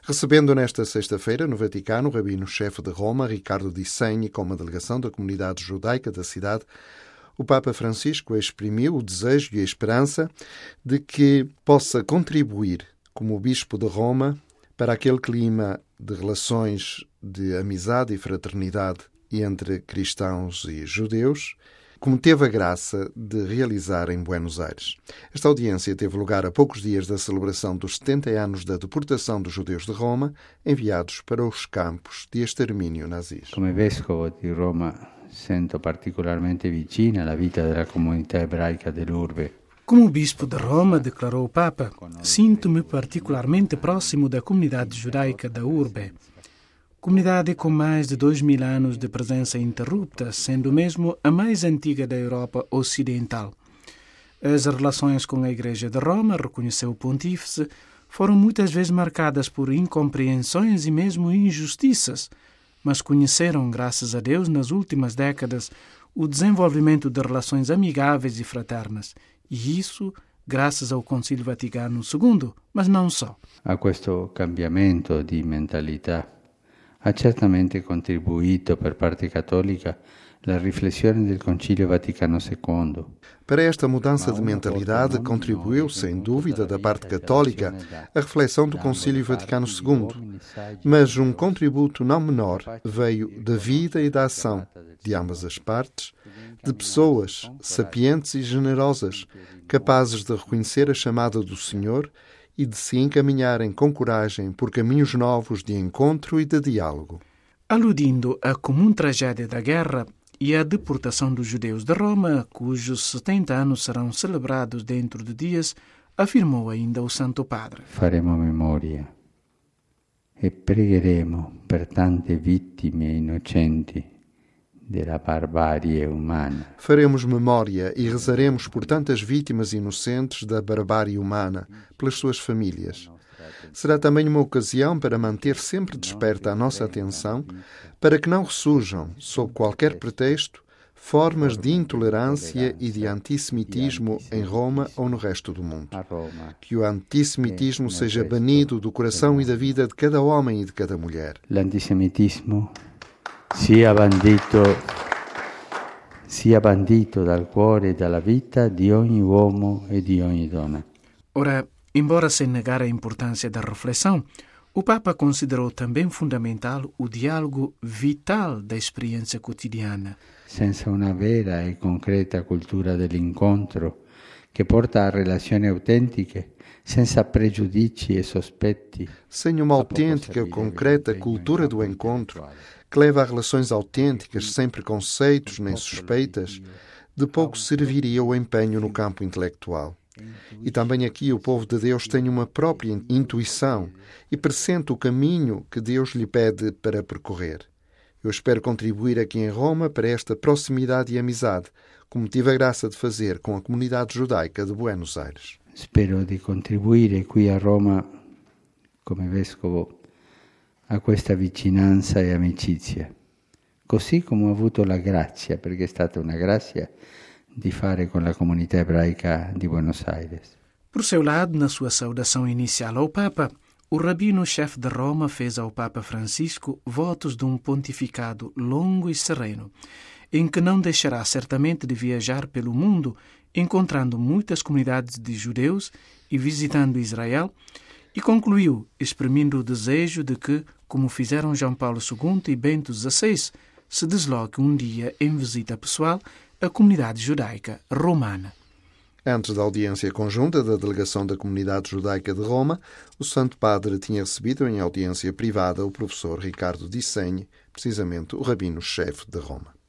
Recebendo nesta sexta-feira, no Vaticano, o rabino-chefe de Roma, Ricardo Di Segni, com uma delegação da comunidade judaica da cidade, o Papa Francisco exprimiu o desejo e a esperança de que possa contribuir, como Bispo de Roma, para aquele clima de relações de amizade e fraternidade entre cristãos e judeus, como teve a graça de realizar em Buenos Aires. Esta audiência teve lugar a poucos dias da celebração dos 70 anos da deportação dos judeus de Roma, enviados para os campos de extermínio nazis. Come vescovo di Roma sento particolarmente vicina alla vita della comunità ebraica dell'urbe. Como bispo de Roma, declarou o Papa, sinto-me particularmente próximo da comunidade judaica da urbe. Comunidade com mais de 2000 anos de presença interrupta, sendo mesmo a mais antiga da Europa Ocidental. As relações com a Igreja de Roma, reconheceu o pontífice, foram muitas vezes marcadas por incompreensões e mesmo injustiças, mas conheceram, graças a Deus, nas últimas décadas, o desenvolvimento de relações amigáveis e fraternas. E isso graças ao Concílio Vaticano II, mas não só. A questo cambiamento di mentalità ha certamente contribuito per parte cattolica la riflessione del Concílio Vaticano II. Para esta mudança de mentalidade contribuiu, sem dúvida, da parte católica, a reflexão do Concílio Vaticano II. Mas um contributo não menor veio da vida e da ação de ambas as partes, de pessoas sapientes e generosas, capazes de reconhecer a chamada do Senhor e de se encaminharem com coragem por caminhos novos de encontro e de diálogo. Aludindo à comum tragédia da guerra e à deportação dos judeus de Roma, cujos 70 anos serão celebrados dentro de dias, afirmou ainda o Santo Padre. Faremo memoria e pregheremo per tante vittime inocenti della barbarie umana. Faremos memória e rezaremos por tantas vítimas inocentes da barbárie humana, pelas suas famílias. Será também uma ocasião para manter sempre desperta a nossa atenção, para que não ressurjam, sob qualquer pretexto, formas de intolerância e de antissemitismo em Roma ou no resto do mundo. Que o antissemitismo seja banido do coração e da vida de cada homem e de cada mulher. L'antisemitismo sia bandito dal cuore e dalla vita di ogni uomo e di ogni donna. Ora, embora sem negar a importância da reflexão, o Papa considerou também fundamental o diálogo vital da experiência cotidiana. Senza una vera e concreta cultura dell'incontro che porta a relazioni autentiche, senza pregiudizi e sospetti. Sem uma autêntica, concreta cultura do encontro, que leva a relações autênticas, sem preconceitos nem suspeitas, de pouco serviria o empenho no campo intelectual. E também aqui o povo de Deus tem uma própria intuição e pressente o caminho que Deus lhe pede para percorrer. Eu espero contribuir aqui em Roma para esta proximidade e amizade, como tive a graça de fazer com a comunidade judaica de Buenos Aires. Spero di contribuire qui a Roma, come vescovo, a questa vicinanza e amicizia, così come ho avuto la grazia, perché è stata una grazia, di fare con la comunità ebraica di Buenos Aires. Por seu lado, na sua saudação inicial ao Papa, o rabino-chefe de Roma fez ao Papa Francisco votos de um pontificado longo e sereno, em que não deixará certamente de viajar pelo mundo, encontrando muitas comunidades de judeus e visitando Israel, e concluiu, exprimindo o desejo de que, como fizeram João Paulo II e Bento XVI, se desloque um dia em visita pessoal à comunidade judaica romana. Antes da audiência conjunta da delegação da comunidade judaica de Roma, o Santo Padre tinha recebido em audiência privada o professor Ricardo Di Segni, precisamente o rabino-chefe de Roma.